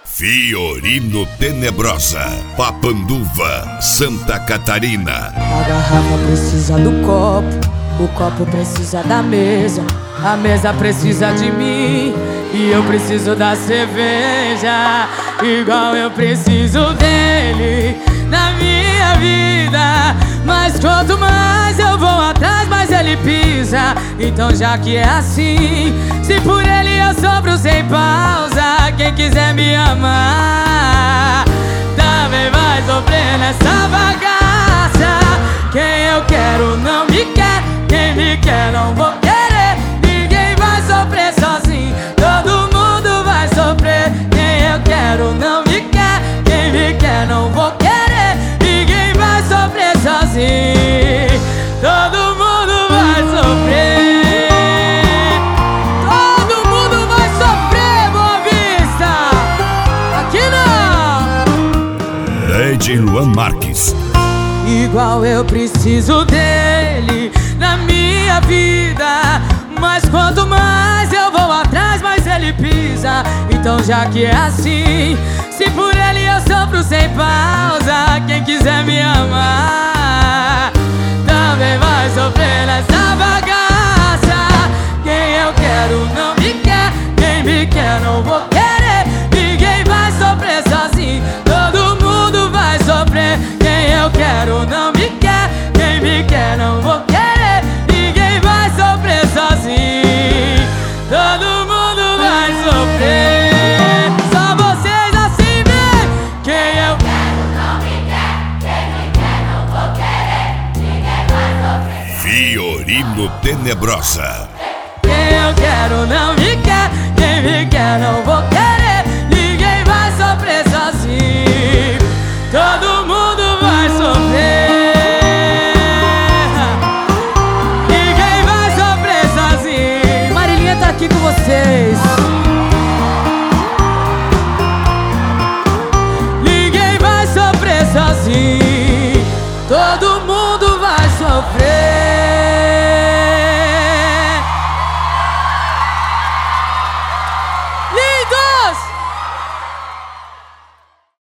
Fiorino Tenebrosa, Papanduva, Santa Catarina. A garrafa precisa do copo, o copo precisa da mesa, a mesa precisa de mim e eu preciso da cerveja, igual eu preciso dele na minha vida. Mas quanto mais eu vou atrás, mais ele pisa. Então já que é assim, se por ele eu sofro sem pausa, quem quiser me amar também vai sofrer nessa bagaça. Quem eu quero não me quer, quem me quer não vou querer. Ninguém vai sofrer sozinho, todo mundo vai sofrer. Quem eu quero não me quer, quem me quer não vou querer. Ninguém vai sofrer sozinho, todo mundo vai sofrer. Todo mundo vai sofrer, Boa Vista. Aqui não. Lady Luan Marques. Igual eu preciso dele na minha vida, mas quanto mais eu vou atrás, mais ele pisa. Então já que é assim, se por ele eu sofro sem pausa, quem quiser me amar também vai sofrer nessa bagaça. Quem eu quero não me quer, quem me quer não vou querer. Ninguém vai sofrer sozinho, todo mundo vai sofrer. Quem eu quero não me quer, quem me quer não vou querer. Ninguém vai sofrer sozinho, todo mundo vai sofrer. Só vocês assim bem. Quem eu quero não me quer, quem me quer não vou querer. Ninguém vai sofrer. Fiorino Tenebrosa. Quem eu quero não me quer, quem me quer não vou querer.